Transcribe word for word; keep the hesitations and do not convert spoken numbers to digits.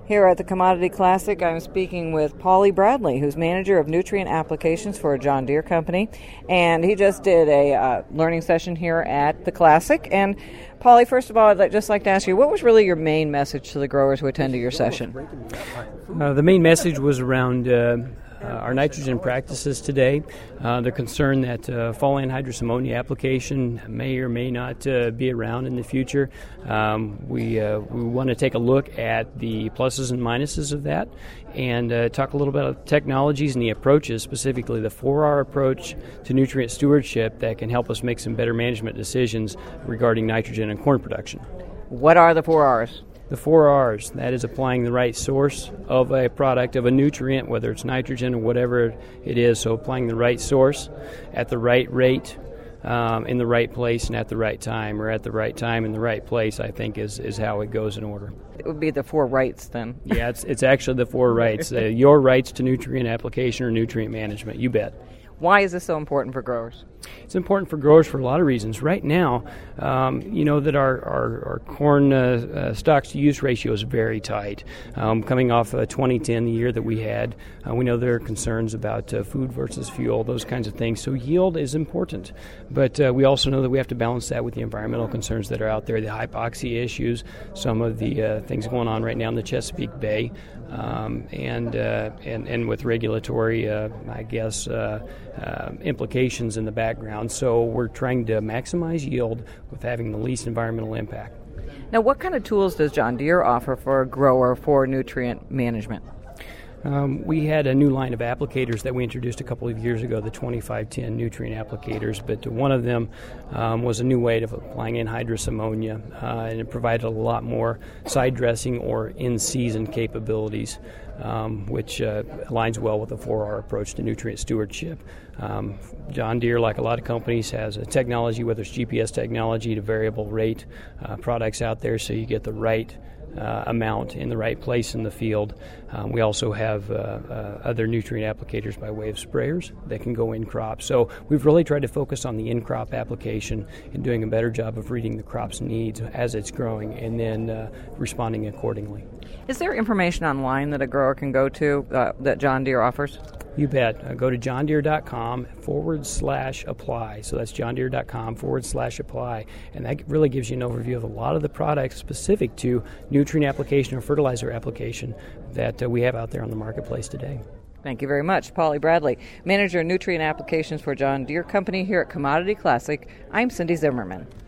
Here at the Commodity Classic, I'm speaking with Paulie Bradley, who's manager of nutrient applications for a John Deere company, and he just did a uh, learning session here at the Classic. And Paulie, first of all, I'd just like to ask you, what was really your main message to the growers who attended your session? Uh, the main message was around uh, uh, our nitrogen practices today. Uh, the concern that uh, fall anhydrous ammonia application may or may not uh, be around in the future. Um, we uh, we want to take a look at the pluses and minuses of that, and uh, talk a little bit about technologies and the approaches, specifically the four R approach to nutrient stewardship that can help us make some better management decisions regarding nitrogen and corn production. What are the four R's? The four R's, that is applying the right source of a product, of a nutrient, whether it's nitrogen or whatever it is. So applying the right source at the right rate, um, in the right place and at the right time, or at the right time in the right place, I think is, is how it goes in order. It would be the four rights then. Yeah, it's, it's actually the four rights. Uh, your rights to nutrient application or nutrient management, you bet. Why is this so important for growers? It's important for growers for a lot of reasons. Right now, um, you know that our, our, our corn uh, uh, stocks-to-use ratio is very tight. Um, coming off uh, twenty ten, the year that we had, uh, we know there are concerns about uh, food versus fuel, those kinds of things. So yield is important. But uh, we also know that we have to balance that with the environmental concerns that are out there, the hypoxia issues, some of the uh, things going on right now in the Chesapeake Bay, um, and, uh, and, and with regulatory, uh, I guess, uh, uh, implications in the background. So we're trying to maximize yield with having the least environmental impact. Now, what kind of tools does John Deere offer for a grower for nutrient management? Um, we had a new line of applicators that we introduced a couple of years ago, the twenty-five ten nutrient applicators, but one of them um, was a new way of applying anhydrous ammonia, uh, and it provided a lot more side dressing or in-season capabilities, um, which uh, aligns well with the four R approach to nutrient stewardship. Um, John Deere, like a lot of companies, has a technology, whether it's G P S technology to variable rate uh, products out there, so you get the right Uh, amount in the right place in the field. Um, we also have uh, uh, other nutrient applicators by way of sprayers that can go in crop. So we've really tried to focus on the in-crop application and doing a better job of reading the crop's needs as it's growing and then uh, responding accordingly. Is there information online that a grower can go to uh, that John Deere offers? You bet. Uh, go to johndeere.com forward slash apply. So that's johndeere.com forward slash apply. And that really gives you an overview of a lot of the products specific to nutrient application or fertilizer application that uh, we have out there on the marketplace today. Thank you very much. Paulie Bradley, Manager of Nutrient Applications for John Deere Company here at Commodity Classic. I'm Cindy Zimmerman.